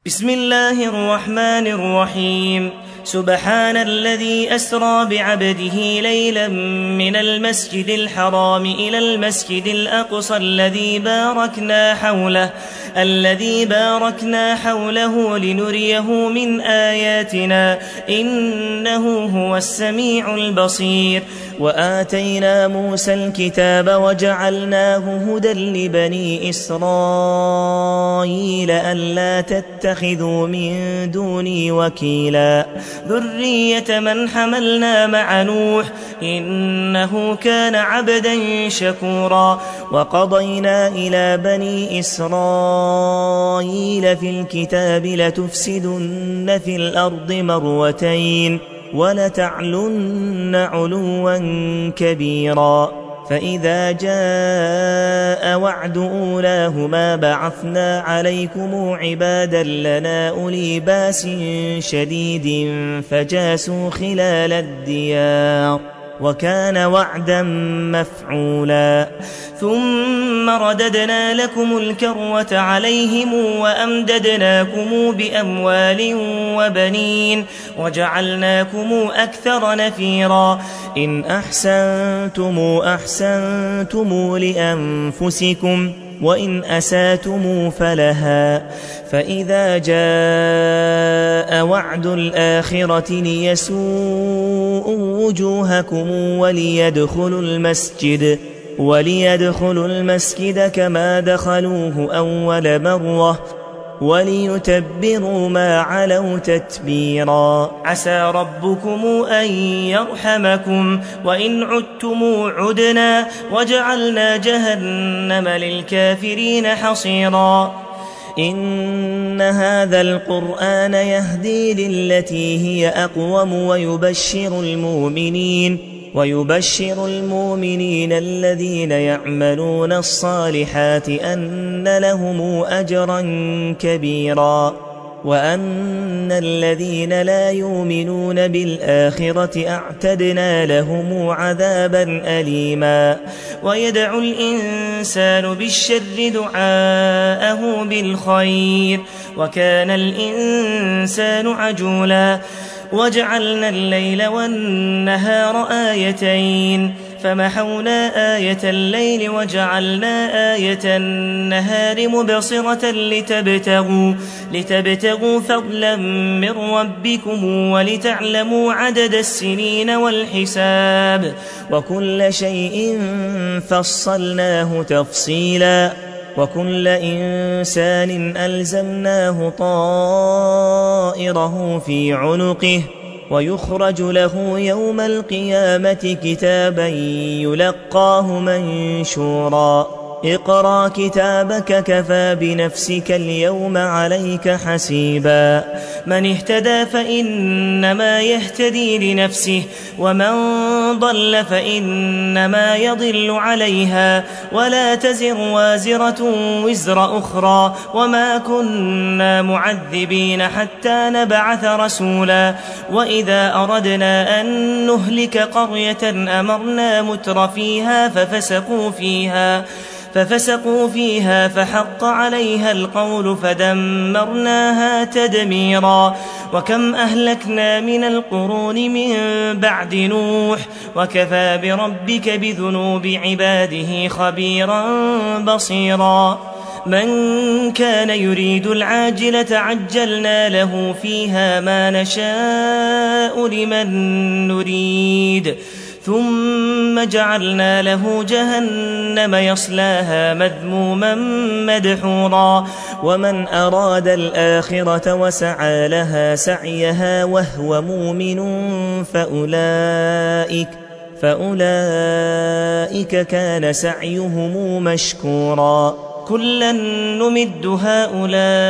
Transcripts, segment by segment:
بسم الله الرحمن الرحيم. سبحان الذي أسرى بعبده ليلا من المسجد الحرام إلى المسجد الأقصى الذي باركنا حوله لنريه من آياتنا إنه هو السميع البصير. وآتينا موسى الكتاب وجعلناه هدى لبني إسرائيل ألا تتخذوا من دوني وكيلا ذرية من حملنا مع نوح إنه كان عبدا شكورا. وقضينا إلى بني إسرائيل في الكتاب لتفسدن في الأرض مرتين ولتعلن علوا كبيرا. فإذا جاء وعد أولاهما بعثنا عليكم عبادا لنا أولي باس شديد فجاسوا خلال الديار وكان وعدا مفعولا. ثم رددنا لكم الكرة عليهم وأمددناكم بأموال وبنين وجعلناكم أكثر نفيرا. إن أحسنتم لأنفسكم وإن أساتم فلها. فإذا جاء وعد الآخرة ليسوءوا وجوهكم وليدخلوا المسجد كما دخلوه أول مرة وليتبروا ما علوا تتبيرا. عسى ربكم أن يرحمكم وإن عدتم عدنا وجعلنا جهنم للكافرين حصيرا. إن هذا القرآن يهدي للتي هي أقوم ويبشر المؤمنين الذين يعملون الصالحات أن لهم أجرا كبيرا وأن الذين لا يؤمنون بالآخرة أعتدنا لهم عذابا أليما. ويدعو الإنسان بالشر دعاءه بالخير وكان الإنسان عجولا. وجعلنا الليل والنهار آيتين فمحونا آية الليل وجعلنا آية النهار مبصرة لتبتغوا فضلا من ربكم ولتعلموا عدد السنين والحساب وكل شيء فصلناه تفصيلا. وكل إنسان ألزمناه طائره في عنقه ويخرج له يوم القيامة كتابا يلقاه منشورا. اقرأ كتابك كفى بنفسك اليوم عليك حسيبا. من اهتدى فإنما يهتدي لنفسه ومن ضل فإنما يضل عليها ولا تزر وازرة وزر أخرى وما كنا معذبين حتى نبعث رسولا. وإذا أردنا أن نهلك قرية أمرنا متر فيها ففسقوا فيها فحق عليها القول فدمرناها تدميرا. وكم أهلكنا من القرون من بعد نوح وكفى بربك بذنوب عباده خبيرا بصيرا. من كان يريد العاجلة عجلنا له فيها ما نشاء لمن نريد ثم جعلنا له جهنم يصلاها مذموما مدحورا. ومن أراد الآخرة وسعى لها سعيها وهو مؤمن فأولئك كان سعيهم مشكورا. كلا نمد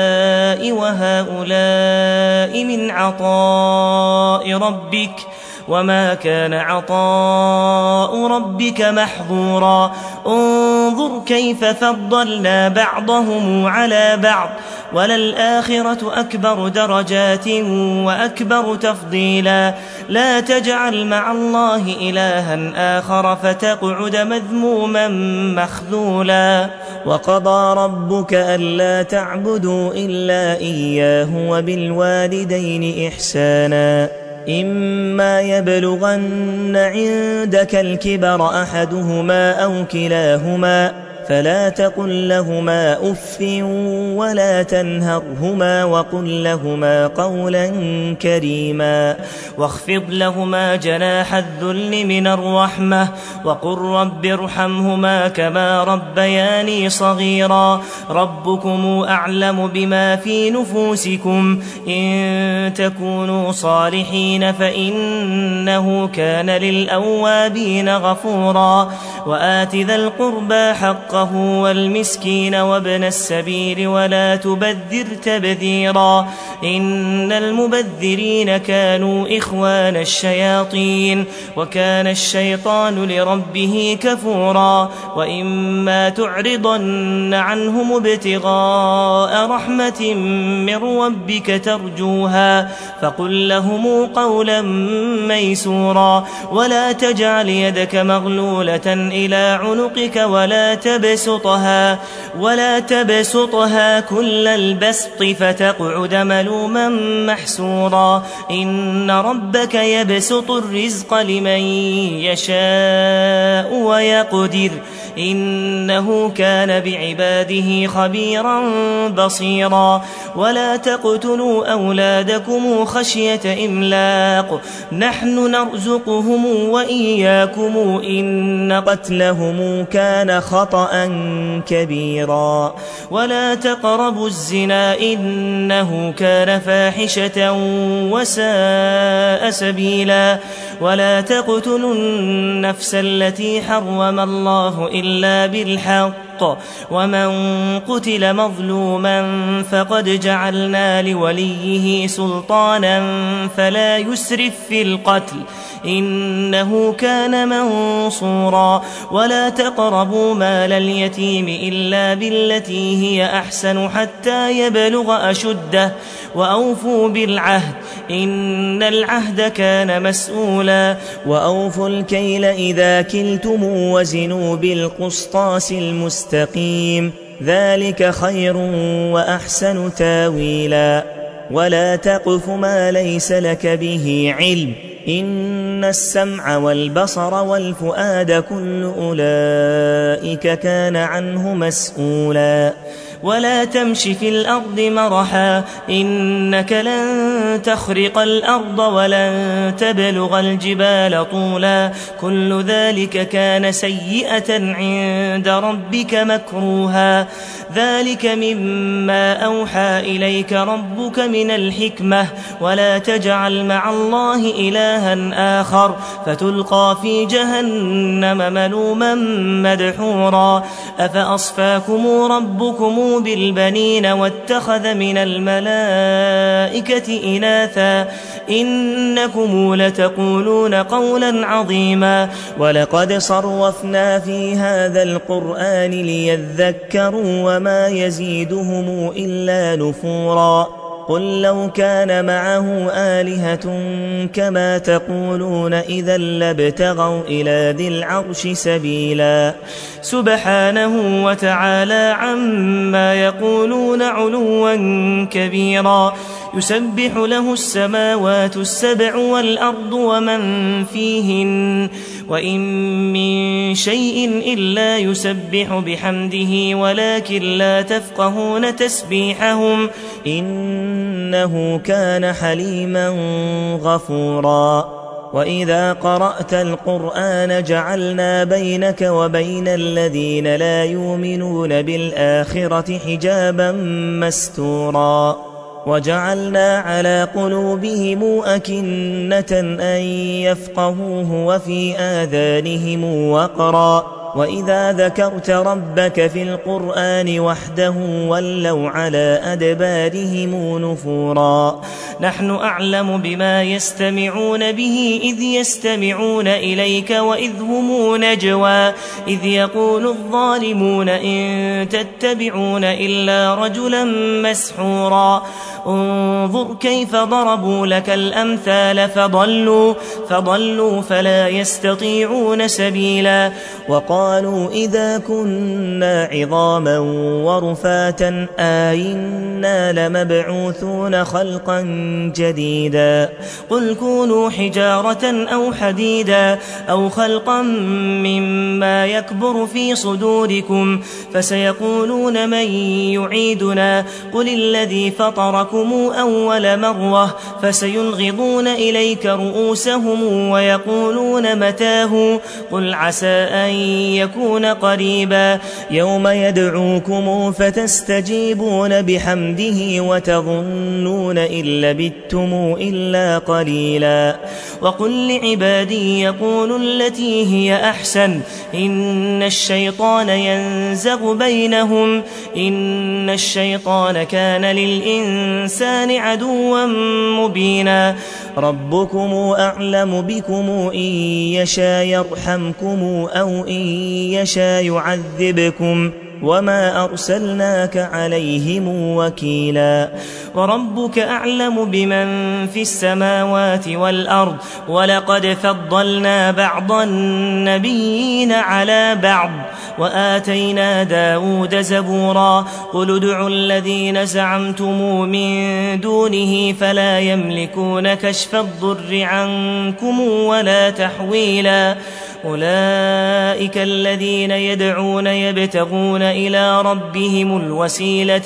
هؤلاء وهؤلاء من عطاء ربك وما كان عطاء ربك محظورا انظر كيف فضلنا بعضهم على بعض وللآخرة أكبر درجات وأكبر تفضيلا لا تجعل مع الله إلها آخر فتقعد مذموما مخذولا وقضى ربك ألا تعبدوا إلا إياه وبالوالدين إحسانا إما يبلغن عندك الكبر أحدهما أو كلاهما فلا تقل لهما أف ولا تنهرهما وقل لهما قولا كريما واخفض لهما جناح الذل من الرحمة وقل رب ارحمهما كما ربياني صغيرا ربكم أعلم بما في نفوسكم إن تكونوا صالحين فإنه كان للأوابين غفورا وآت ذا القربى حقه والمسكين وابن السبيل ولا تبذر تبذيرا إن المبذرين كانوا إخوان الشياطين وكان الشيطان لربه كفورا وإما تعرضن عنهم ابتغاء رحمة من ربك ترجوها فقل لهم قولا ميسورا ولا تجعل يدك مغلولة إلى عنقك ولا تبسطها كل البسط فتقعد ملوما محسورا إن ربك يبسط الرزق لمن يشاء ويقدر إنه كان بعباده خبيرا بصيرا ولا تقتلوا أولادكم خشية إملاق نحن نرزقهم وإياكم إن قتلهم كان خطأ كبيرا ولا تقربوا الزنا إنه كان فاحشة وساء سبيلا ولا تقتلوا النفس التي حرم الله إلا بالحق ومن قتل مظلوما فقد جعلنا لوليه سلطانا فلا يسرف في القتل إنه كان منصورا ولا تقربوا مال اليتيم إلا بالتي هي أحسن حتى يبلغ أشده وأوفوا بالعهد إن العهد كان مسؤولا وأوفوا الكيل إذا كلتم وزنوا بالقسطاس المستقيم ذلك خير وأحسن تاويلا ولا تقف ما ليس لك به علم إن السمع والبصر والفؤاد كل أولئك كان عنه مسؤولا ولا تمش في الأرض مرحا إنك لن تخرق الأرض ولن تبلغ الجبال طولا كل ذلك كان سيئة عند ربك مكروها ذلك مما أوحى إليك ربك من الحكمة ولا تجعل مع الله إلها آخر فتلقى في جهنم ملوما مدحورا أفأصفاكم ربكم بالبنين واتخذ من الملائكة إناثا إنكم لتقولون قولا عظيما ولقد صرفنا في هذا القرآن ليذكروا وما يزيدهم إلا نفورا قل لو كان معه آلهة كما تقولون إذا لابتغوا إلى ذي العرش سبيلا سبحانه وتعالى عما يقولون علوا كبيرا يسبح له السماوات السبع والأرض ومن فيهن وإن من شيء إلا يسبح بحمده ولكن لا تفقهون تسبيحهم إنه كان حليما غفورا وإذا قرأت القرآن جعلنا بينك وبين الذين لا يؤمنون بالآخرة حجابا مستورا وجعلنا على قلوبهم أكنة أن يفقهوه وفي آذانهم وقرا وإذا ذكرت ربك في القرآن وحده ولوا على أدبارهم نفورا نحن أعلم بما يستمعون به إذ يستمعون إليك وإذ هم نجوى إذ يقول الظالمون إن تتبعون إلا رجلا مسحورا انظر كيف ضربوا لك الأمثال فضلوا فلا يستطيعون سبيلا وقالوا إذا كنا عظاما ورفاتا أئنا لمبعوثون خلقا جديدا قل كونوا حجارة أو حديدا أو خلقا مما يكبر في صدوركم فسيقولون من يعيدنا قل الذي فطركم أول مرة فسينغضون إليك رؤوسهم ويقولون متاه قل عسى أن يكون قريبا يوم يدعوكم فتستجيبون بحمده وتظنون إن لبثتم إلا قليلا وقل لعبادي يقولوا التي هي أحسن إن الشيطان ينزغ بينهم إن الشيطان كان للإنسان عدوا مبينا ربكم أعلم بكم إن يشاء يرحمكم أو إن يشاء يعذبكم وما أرسلناك عليهم وكيلا وربك أعلم بمن في السماوات والأرض ولقد فضلنا بعض النبيين على بعض وآتينا داود زبورا قل ادعوا الذين زعمتم من دونه فلا يملكون كشف الضر عنكم ولا تحويلا أولئك الذين يدعون يبتغون إلى ربهم الوسيلة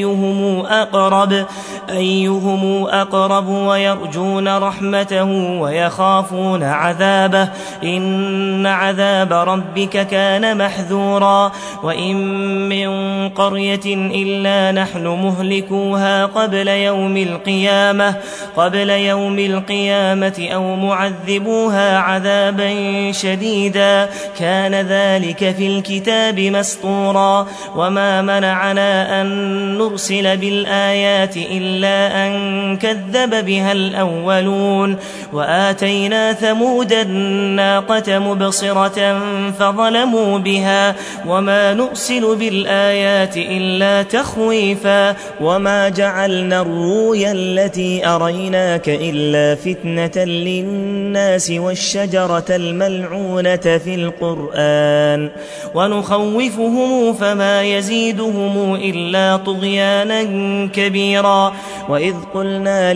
أيهم أقرب ويرجون رحمته ويخافون عذابه إن عذاب ربك كان محذورا وإن من قرية إلا نحن مهلكوها قبل يوم القيامة أو معذبوها عذابا شديدا كان ذلك في الكتاب مسطورا وما منعنا أن نرسل بالآيات إلا أن كذب بها الأولون وآتينا ثمود الناقة مبصرة فظلموا بها وما نرسل بالآيات إلا تخويفا وما جعلنا الرؤيا التي أريناك إلا فتنة للناس والشجرة الملعونة في القرآن ونخوفهم فما يزيدهم إلا طغيانا كبيرا وإذ قلنا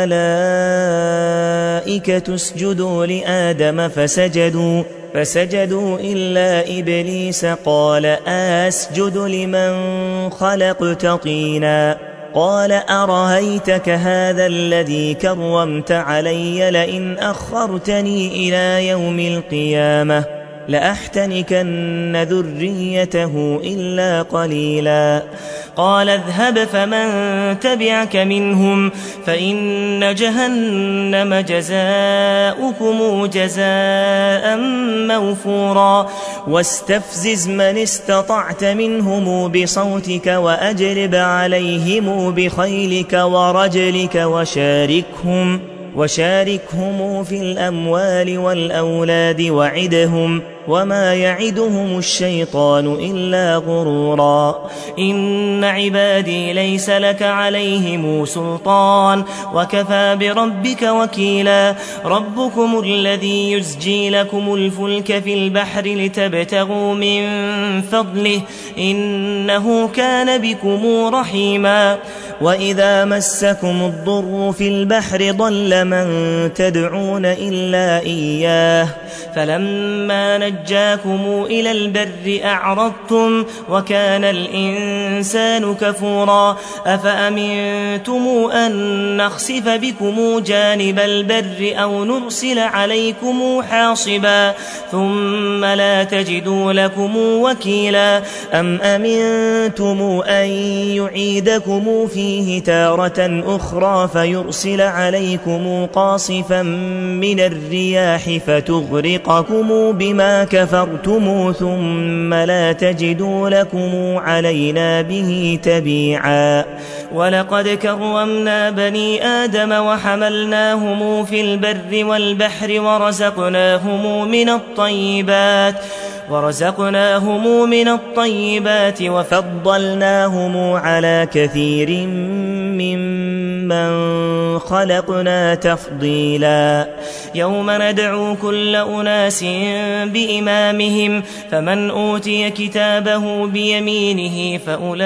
للملائكة اسجدوا لآدم فسجدوا إلا إبليس قال أسجد لمن خلقت طينا قال أرهيتك هذا الذي كرمت علي لئن أخرتني إلى يوم القيامة لأحتنكن ذريته إلا قليلا قال اذهب فمن تبعك منهم فإن جهنم جزاؤكم جزاء موفورا واستفزز من استطعت منهم بصوتك وأجلب عليهم بخيلك ورجلك وشاركهم في الأموال والأولاد وعدهم وما يعدهم الشيطان إلا غرورا إن عبادي ليس لك عليهم سلطان وكفى بربك وكيلا ربكم الذي يزجي لكم الفلك في البحر لتبتغوا من فضله إنه كان بكم رحيما وإذا مسكم الضر في البحر ضل من تدعون إلا إياه فلما نجاكم إلى البر أعرضتم وكان الإنسان كفورا أفأمنتم أن نخسف بكم جانب البر أو نرسل عليكم حاصبا ثم لا تجدوا لكم وكيلا أم أمنتم أن يعيدكم فيه فيه تارة أخرى فيرسل عليكم قاصفا من الرياح فتغرقكم بما كفرتم ثم لا تجدوا لكم علينا به تبيعا ولقد كرمنا بني آدم وحملناهم في البر والبحر ورزقناهم من الطيبات وفضلناهم على كثير ممن خلقنا تفضيلا يوم ندعو كل أناس بإمامهم فمن أوتي كتابه بيمينه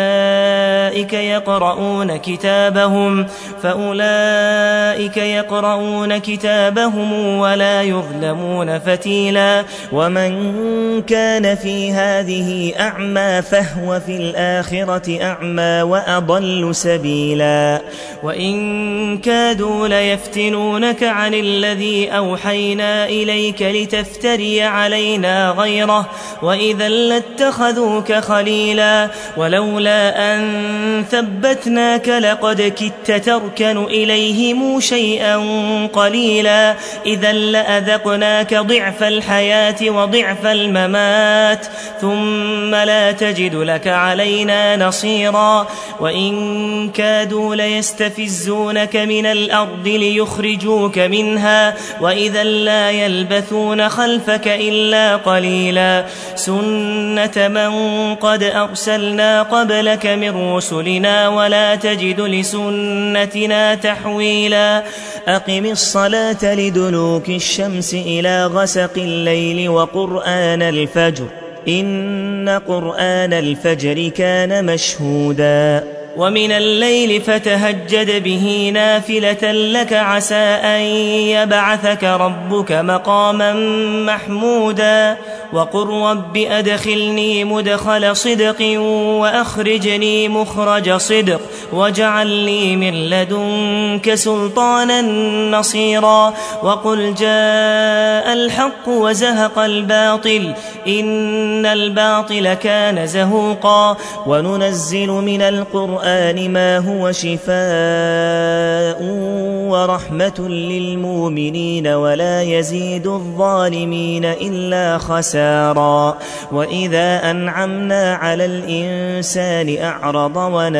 فأولئك يقرؤون كتابهم ولا يظلمون فتيلا ومن كان في هذه أعمى فهو في الآخرة أعمى وأضل سبيلا وإن كادوا ليفتنونك عن الذي أوحينا إليك لتفتري علينا غيره وإذا لاتخذوك خليلا ولولا أن ثبتناك لقد كدت تركن إليهم شيئا قليلا إذا لأذقناك ضعف الحياة وضعف الممات ثم لا تجد لك علينا نصيرا وإن كادوا ليستفزونك من الأرض ليخرجوك منها وإذا لا يلبثون خلفك إلا قليلا سنة من قد أرسلنا قبلك من رسلنا ولا تجد لسنتنا تحويلا أقم الصلاة لدلوك الشمس إلى غسق الليل وقرآن الفجر إن قرآن الفجر كان مشهودا ومن الليل فتهجد به نافلة لك عسى أن يبعثك ربك مقاما محمودا وقل رب أدخلني مدخل صدق وأخرجني مخرج صدق واجعل لي من لدنك سلطانا نصيرا وقل جاء الحق وزهق الباطل إن الباطل كان زهوقا وننزل من القرآن ما هو شفاء ورحمة للمؤمنين ولا يزيد الظالمين إلا خسارا وإذا أنعمنا على الإنسان أعرض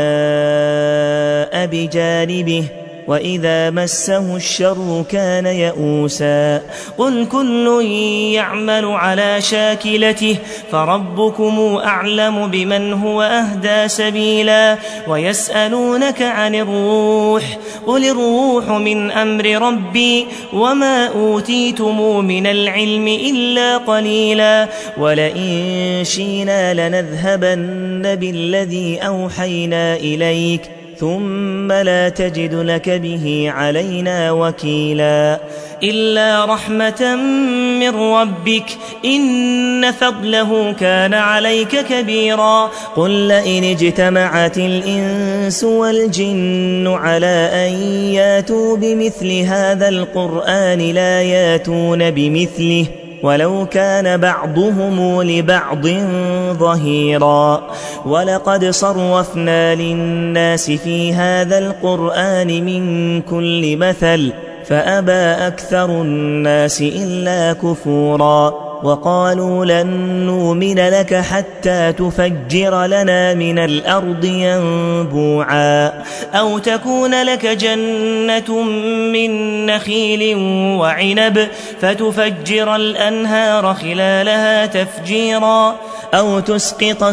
وناء بجانبه وإذا مسه الشر كان يئوسا قل كل يعمل على شاكلته فربكم أعلم بمن هو أهدى سبيلا ويسألونك عن الروح قل الروح من أمر ربي وما أوتيتم من العلم إلا قليلا ولئن شئنا لنذهبن بالذي أوحينا إليك ثم لا تجد لك به علينا وكيلا إلا رحمة من ربك إن فضله كان عليك كبيرا قل لئن اجتمعت الإنس والجن على أن ياتوا بمثل هذا القرآن لا ياتون بمثله ولو كان بعضهم لبعض ظهيرا ولقد صرفنا للناس في هذا القرآن من كل مثل فأبى أكثر الناس إلا كفورا وقالوا لن نؤمن لك حتى تفجر لنا من الأرض ينبوعا أو تكون لك جنة من نخيل وعنب فتفجر الأنهار خلالها تفجيرا أو تسقط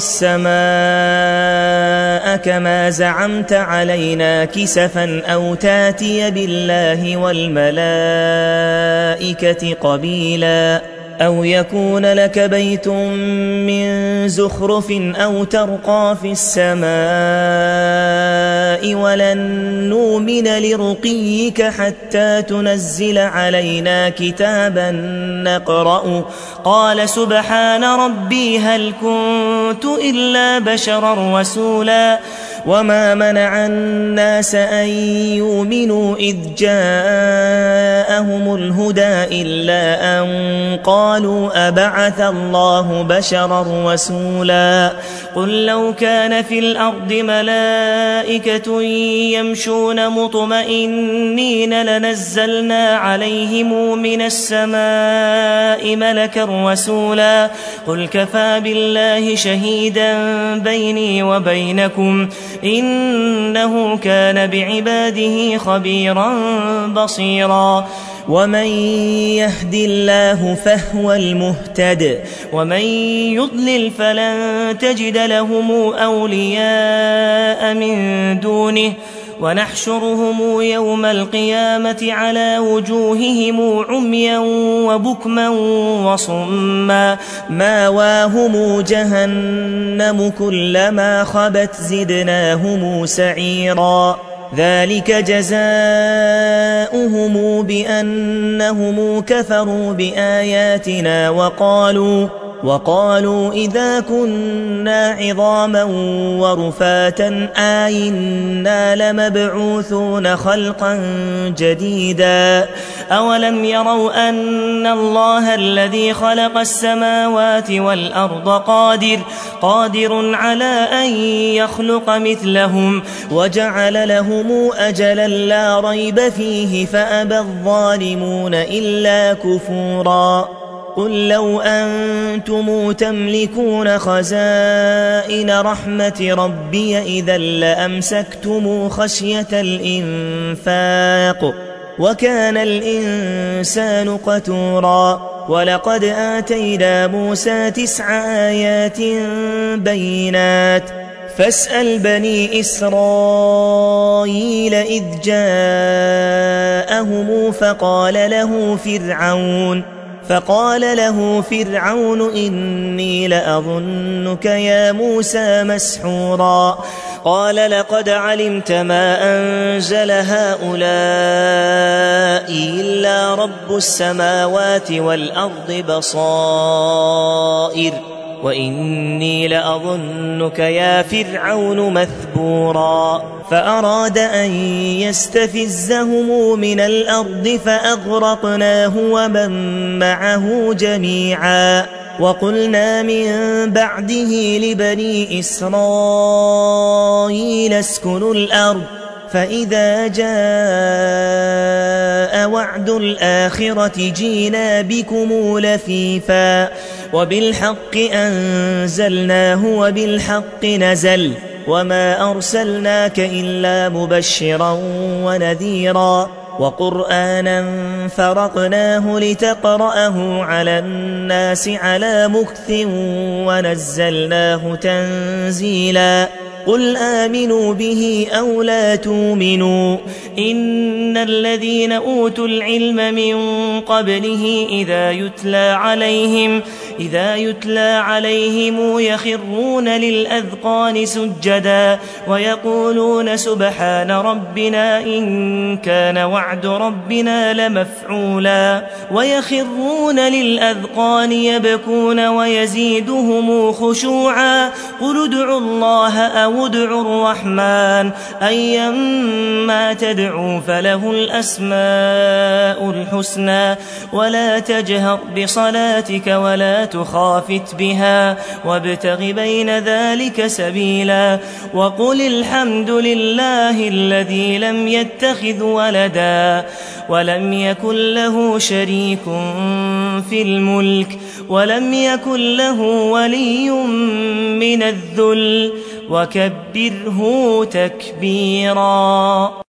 السماء كما زعمت علينا كسفا أو تاتي بالله والملائكة قبيلا أو يكون لك بيت من زخرف أو ترقى في السماء ولن نؤمن لرقيك حتى تنزل علينا كتابا نقرأ قال سبحان ربي هل كنت إلا بشرا رسولا وما منع الناس أن يؤمنوا إذ جاءهم الهدى إلا أن قالوا أبعث الله بشرا رسولا قل لو كان في الأرض ملائكة يمشون مطمئنين لنزلنا عليهم من السماء ملكا رسولا قل كفى بالله شهيدا بيني وبينكم إنه كان بعباده خبيرا بصيرا ومن يهد الله فهو المهتد ومن يضلل فلن تجد لهم أولياء من دونه ونحشرهم يوم القيامة على وجوههم عميا وبكما وصما ماواهم جهنم كلما خبت زدناهم سعيرا ذلك جزاؤهم بأنهم كفروا بآياتنا وقالوا إذا كنا عظاما ورفاتا آئنا لمبعوثون خلقا جديدا أولم يروا أن الله الذي خلق السماوات والأرض قادر على أن يخلق مثلهم وجعل لهم أجلا لا ريب فيه فأبى الظالمون إلا كفورا قل لو أنتم تملكون خزائن رحمة ربي إذا لأمسكتم خشية الإنفاق وكان الإنسان قتورا ولقد آتينا موسى 9 آيات بينات فاسأل بني إسرائيل إذ جاءهم فقال له فرعون إني لأظنك يا موسى مسحورا قال لقد علمت ما أنزل هؤلاء إلا رب السماوات والأرض بصائر وإني لأظنك يا فرعون مثبورا فأراد أن يستفزهم من الأرض فأغرقناه ومن معه جميعا وقلنا من بعده لبني إسرائيل اسكنوا الأرض فإذا جاء وعد الآخرة جينا بكم لفيفا وبالحق أنزلناه وبالحق نزل وما أرسلناك إلا مبشرا ونذيرا وقرآنا فرقناه لتقرأه على الناس على مكث ونزلناه تنزيلا قل آمنوا به أو لا تؤمنوا إن الذين أوتوا العلم من قبله إذا يتلى عليهم يخرون للأذقان سجدا ويقولون سبحان ربنا إن كان وعد ربنا لمفعولا ويخرون للأذقان يبكون ويزيدهم خشوعا قل ادعوا الله أو ادعوا الرحمن أيما تدعوا فله الأسماء الحسنى ولا تجهر بصلاتك ولا تخافت بها وابتغ بين ذلك سبيلا وقل الحمد لله الذي لم يتخذ ولدا ولم يكن له شريك في الملك ولم يكن له ولي من الذل وكبره تكبيرا.